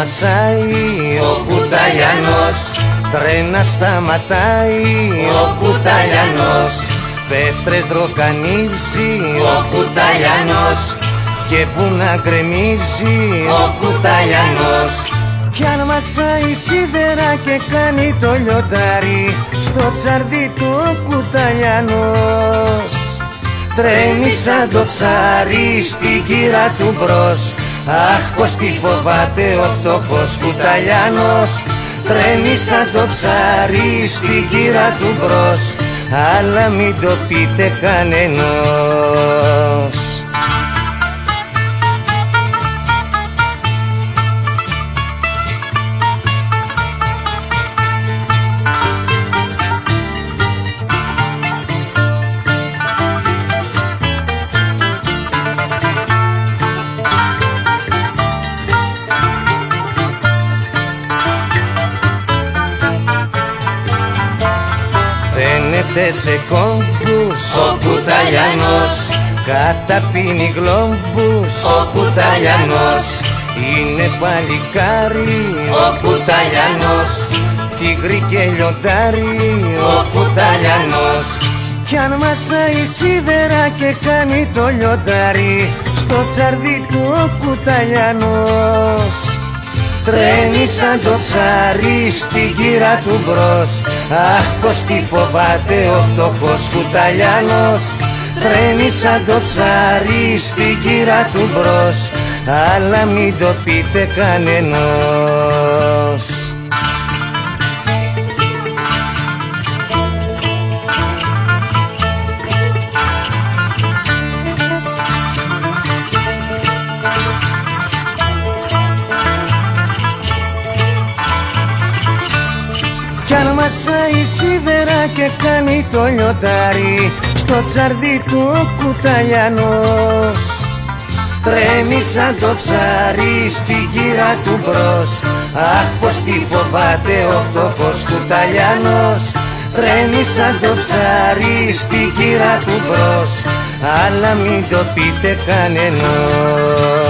μασάει ο Κουταλιανός, τρένα σταματάει ο Κουταλιανός, πέτρες δροκανίζει ο Κουταλιανός και βουνά γκρεμίζει ο Κουταλιανός. Κι αν μασάει σίδερα και κάνει το λιοντάρι στο τσαρδί του ο Κουταλιανός, τρέμει σαν το ψάρι στην κύρα του μπρος. Αχ, πως τι φοβάται ο φτωχός Κουταλιανός, τρέμει σαν το ψάρι στην κύρα του μπρος, αλλά μην το πείτε κανενός. Φαίνεται σε κόμπους ο Κουταλιανός, καταπίνει γλόμπους ο Κουταλιανός, είναι παλικάρι ο Κουταλιανός, τίγρη και λιοντάρι ο Κουταλιανός. Κι αν μασάει σίδερα και κάνει το λιοντάρι στο τσαρδί του ο Κουταλιανός, τρέμει σαν το ψάρι στην κύρα του μπρος. Αχ, πως τι φοβάται ο φτωχός Κουταλιανός, τρέμει σαν το ψάρι στην κύρα του μπρος, αλλά μην το πείτε κανενός. Κι αν μασάει σίδερα και κάνει το λιοντάρι στο τσαρδί του ο Κουταλιανός, τρέμει σαν το ψάρι στην κύρα του μπρος. Αχ, πως τι φοβάται ο φτωχός Κουταλιανός, τρέμει σαν το ψάρι στην κύρα του μπρος, αλλά μην το πείτε κανενός.